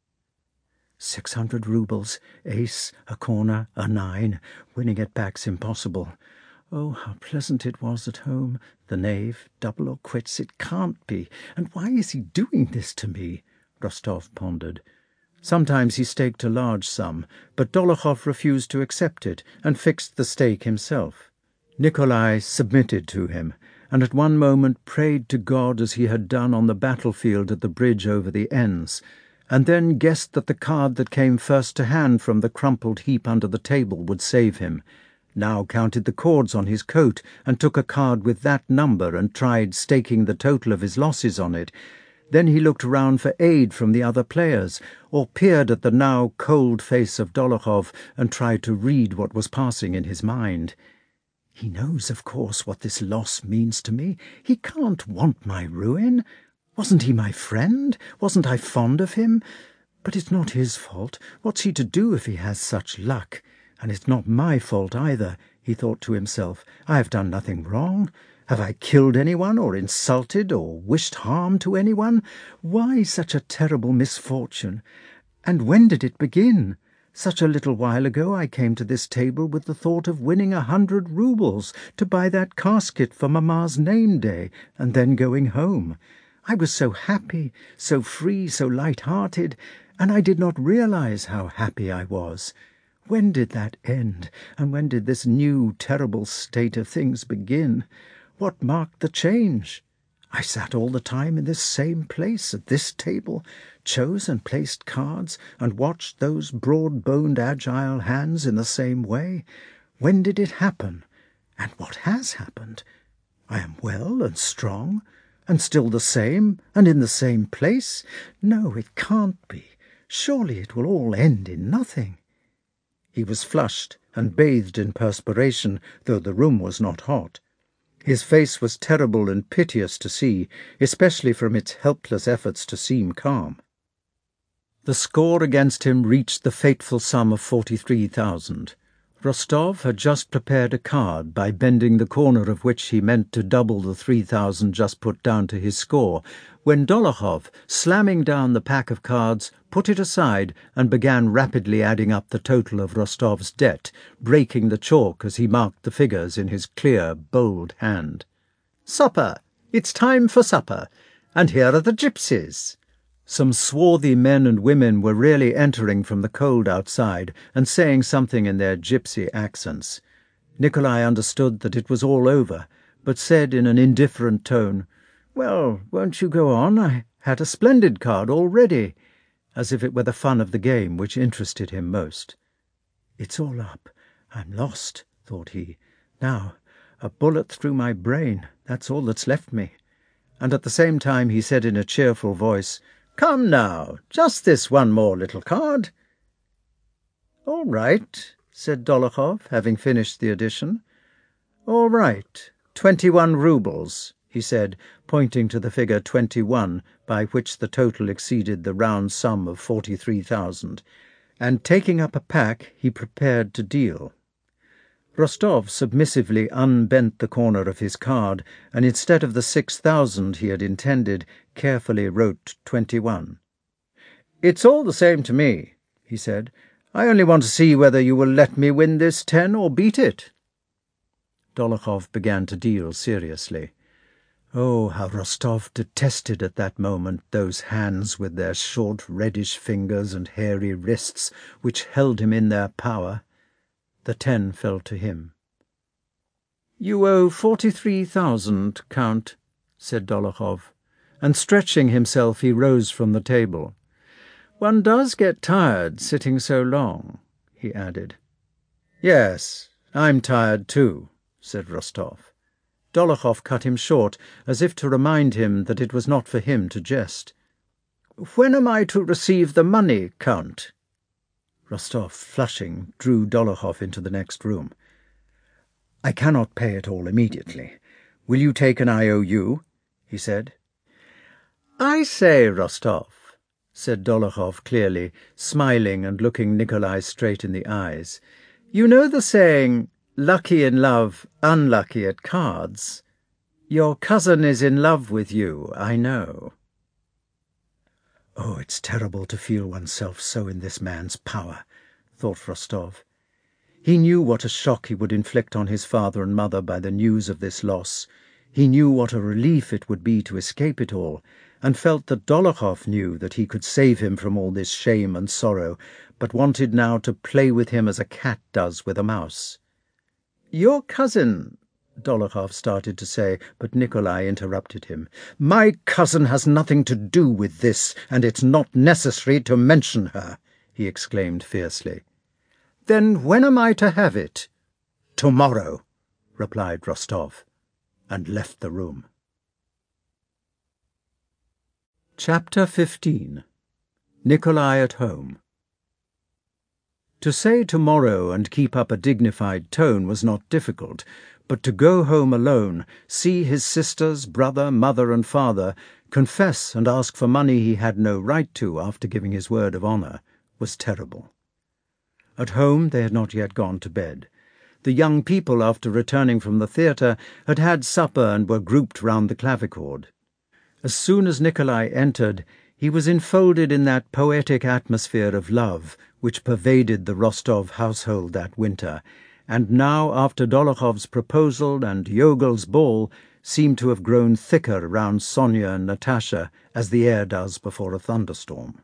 Six hundred roubles, ace, a corner, a nine, winning at back's impossible. Oh, how pleasant it was at home. The knave, double or quits, it can't be. And why is he doing this to me? Rostov pondered. Sometimes he staked a large sum, but Dolokhov refused to accept it, and fixed the stake himself. Nikolai submitted to him, and at one moment prayed to God as he had done on the battlefield at the bridge over the Enns, and then guessed that the card that came first to hand from the crumpled heap under the table would save him. Now counted the cords on his coat, and took a card with that number and tried staking the total of his losses on it. Then he looked round for aid from the other players, or peered at the now cold face of Dolokhov and tried to read what was passing in his mind. He knows, of course, what this loss means to me. He can't want my ruin. Wasn't he my friend? Wasn't I fond of him? But it's not his fault. What's he to do if he has such luck? And it's not my fault either, he thought to himself. I have done nothing wrong. Have I killed anyone, or insulted, or wished harm to anyone? Why such a terrible misfortune? And when did it begin? Such a little while ago I came to this table with the thought of winning a hundred roubles to buy that casket for Mamma's name day, and then going home. I was so happy, so free, so light-hearted, and I did not realize how happy I was. When did that end, and when did this new, terrible state of things begin? What marked the change? I sat all the time in this same place, at this table, chose and placed cards, and watched those broad-boned, agile hands in the same way. When did it happen? And what has happened? I am well and strong, and still the same, and in the same place. No, it can't be. Surely it will all end in nothing. He was flushed and bathed in perspiration, though the room was not hot. His face was terrible and piteous to see, especially from its helpless efforts to seem calm. The score against him reached the fateful sum of forty-three thousand. Rostov had just prepared a card, by bending the corner of which he meant to double the three thousand just put down to his score, when Dolokhov, slamming down the pack of cards, put it aside and began rapidly adding up the total of Rostov's debt, breaking the chalk as he marked the figures in his clear, bold hand. "Supper! It's time for supper! And here are the gypsies!" Some swarthy men and women were really entering from the cold outside and saying something in their gypsy accents. Nikolai understood that it was all over, but said in an indifferent tone, "Well, won't you go on? I had a splendid card already," as if it were the fun of the game which interested him most. "It's all up. I'm lost," thought he. "Now, a bullet through my brain, that's all that's left me." And at the same time he said in a cheerful voice, "Come now, just this one more little card." "All right," said Dolokhov, having finished the addition. "All right, twenty-one roubles," he said, pointing to the figure twenty-one, by which the total exceeded the round sum of forty-three thousand, and taking up a pack he prepared to deal. Rostov submissively unbent the corner of his card, and instead of the six thousand he had intended, carefully wrote twenty-one. "It's all the same to me," he said. "I only want to see whether you will let me win this ten or beat it." Dolokhov began to deal seriously. Oh, how Rostov detested at that moment those hands with their short reddish fingers and hairy wrists which held him in their power. The ten fell to him. "You owe forty-three thousand, Count," said Dolokhov, and stretching himself he rose from the table. "One does get tired sitting so long," he added. "Yes, I'm tired too," said Rostov. Dolokhov cut him short, as if to remind him that it was not for him to jest. "When am I to receive the money, Count?" Rostov, flushing, drew Dolokhov into the next room. "I cannot pay it all immediately. Will you take an I O U?" he said. "I say, Rostov," said Dolokhov clearly, smiling and looking Nikolai straight in the eyes, "you know the saying, 'Lucky in love, unlucky at cards'? Your cousin is in love with you, I know." Oh, it's terrible to feel oneself so in this man's power, thought Rostov. He knew what a shock he would inflict on his father and mother by the news of this loss. He knew what a relief it would be to escape it all, and felt that Dolokhov knew that he could save him from all this shame and sorrow, but wanted now to play with him as a cat does with a mouse. "Your cousin," Dolokhov started to say, but Nikolai interrupted him. "My cousin has nothing to do with this, and it's not necessary to mention her," he exclaimed fiercely. "Then when am I to have it?" "Tomorrow," replied Rostov, and left the room. Chapter fifteen. Nikolai at home. To say tomorrow and keep up a dignified tone was not difficult, but to go home alone, see his sisters, brother, mother, and father, confess and ask for money he had no right to after giving his word of honour, was terrible. At home they had not yet gone to bed. The young people, after returning from the theatre, had had supper and were grouped round the clavichord. As soon as Nikolai entered, He was enfolded in that poetic atmosphere of love which pervaded the Rostov household that winter, and now, after Dolokhov's proposal and Yogol's ball, seemed to have grown thicker round Sonia and Natasha as the air does before a thunderstorm.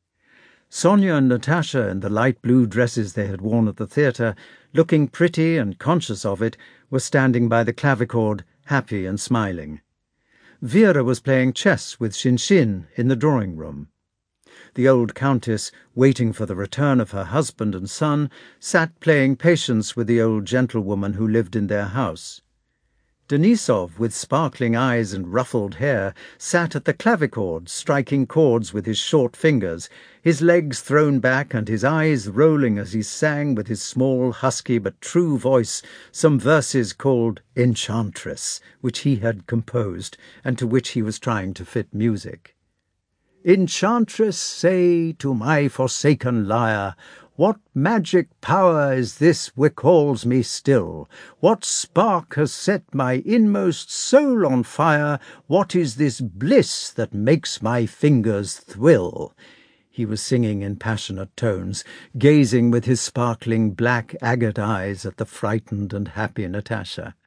Sonia and Natasha, in the light blue dresses they had worn at the theatre, looking pretty and conscious of it, were standing by the clavichord, happy and smiling. Vera was playing chess with Shinshin in the drawing-room. The old countess, waiting for the return of her husband and son, sat playing patience with the old gentlewoman who lived in their house. Denisov, with sparkling eyes and ruffled hair, sat at the clavichord, striking chords with his short fingers, his legs thrown back and his eyes rolling as he sang with his small, husky but true voice some verses called Enchantress, which he had composed, and to which he was trying to fit music. "Enchantress, say to my forsaken lyre, what magic power is this recalls me still? What spark has set my inmost soul on fire? What is this bliss that makes my fingers thrill?" He was singing in passionate tones, gazing with his sparkling black agate eyes at the frightened and happy Natasha.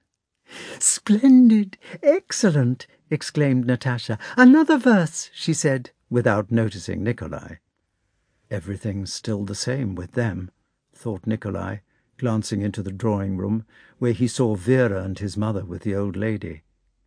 "Splendid! Excellent!" exclaimed Natasha. "Another verse," she said, without noticing Nikolai. Everything's still the same with them, thought Nikolai, glancing into the drawing-room, where he saw Vera and his mother with the old lady.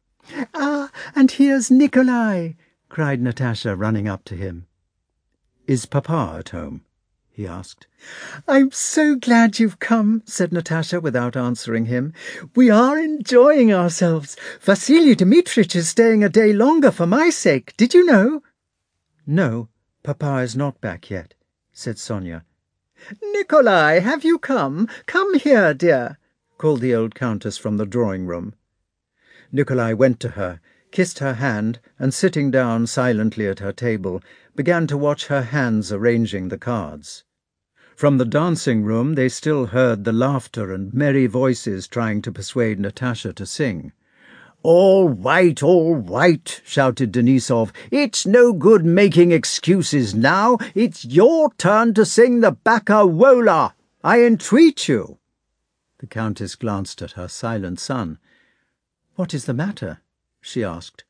"Ah, and here's Nikolai!" cried Natasha, running up to him. "Is Papa at home?" he asked. "I'm so glad you've come," said Natasha without answering him. "We are enjoying ourselves. Vasily Dmitrich is staying a day longer for my sake. Did you know?" "No, Papa is not back yet," said Sonia. "Nikolai, have you come? Come here, dear," called the old countess from the drawing-room. Nikolai went to her, kissed her hand, and sitting down silently at her table, began to watch her hands arranging the cards. From the dancing-room they still heard the laughter and merry voices trying to persuade Natasha to sing. "All right, all right," shouted Denisov. "It's no good making excuses now. It's your turn to sing the Barcarola. I entreat you." The countess glanced at her silent son. "What is the matter?" she asked.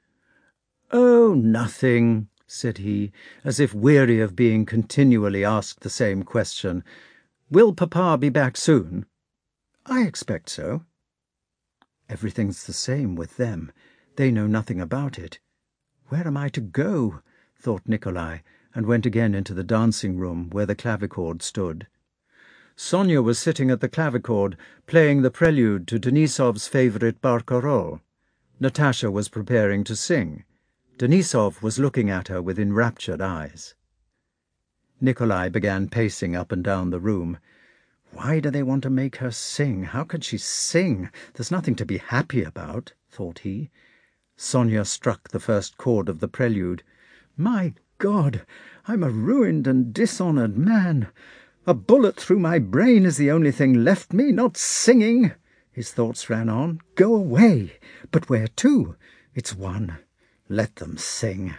"Oh, nothing," said he, as if weary of being continually asked the same question. "Will Papa be back soon?" "I expect so." Everything's the same with them. They know nothing about it. Where am I to go? Thought Nikolai, and went again into the dancing-room where the clavichord stood. Sonia was sitting at the clavichord, playing the prelude to Denisov's favourite barcarolle. Natasha was preparing to sing. Denisov was looking at her with enraptured eyes. Nikolai began pacing up and down the room. Why do they want to make her sing? How could she sing? There's nothing to be happy about, thought he. Sonia struck the first chord of the prelude. My God, I'm a ruined and dishonoured man. A bullet through my brain is the only thing left me, not singing. His thoughts ran on. Go away. But where to? It's one. Let them sing.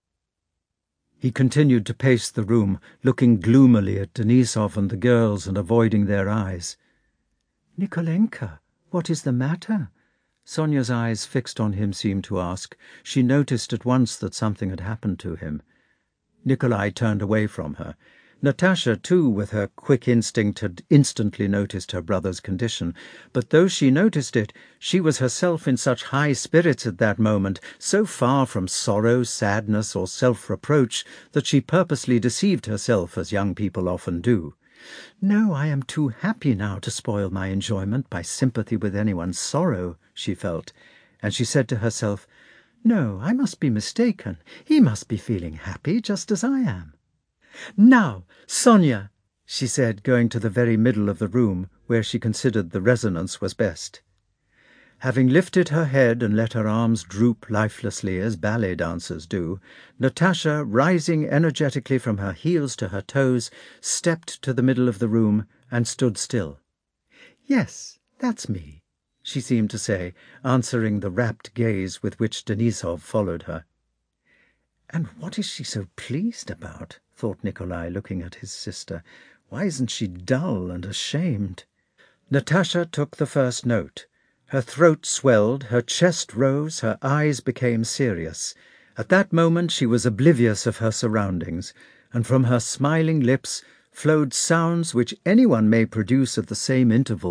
He continued to pace the room, looking gloomily at Denisov and the girls and avoiding their eyes. "Nikolenka, what is the matter?" Sonia's eyes fixed on him seemed to ask. She noticed at once that something had happened to him. Nikolai turned away from her. Natasha, too, with her quick instinct, had instantly noticed her brother's condition, but though she noticed it, she was herself in such high spirits at that moment, so far from sorrow, sadness, or self-reproach, that she purposely deceived herself, as young people often do. "No, I am too happy now to spoil my enjoyment by sympathy with anyone's sorrow," she felt, and she said to herself, "No, I must be mistaken. He must be feeling happy just as I am." "Now, Sonia," she said, going to the very middle of the room, where she considered the resonance was best. Having lifted her head and let her arms droop lifelessly as ballet dancers do, Natasha, rising energetically from her heels to her toes, stepped to the middle of the room and stood still. "Yes, that's me," she seemed to say, answering the rapt gaze with which Denisov followed her. And what is she so pleased about? Thought Nikolai, looking at his sister. Why isn't she dull and ashamed? Natasha took the first note. Her throat swelled, her chest rose, her eyes became serious. At that moment she was oblivious of her surroundings, and from her smiling lips flowed sounds which anyone may produce at the same interval